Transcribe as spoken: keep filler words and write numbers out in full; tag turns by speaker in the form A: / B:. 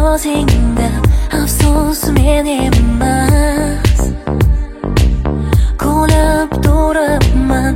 A: 多情的，好送思绵绵。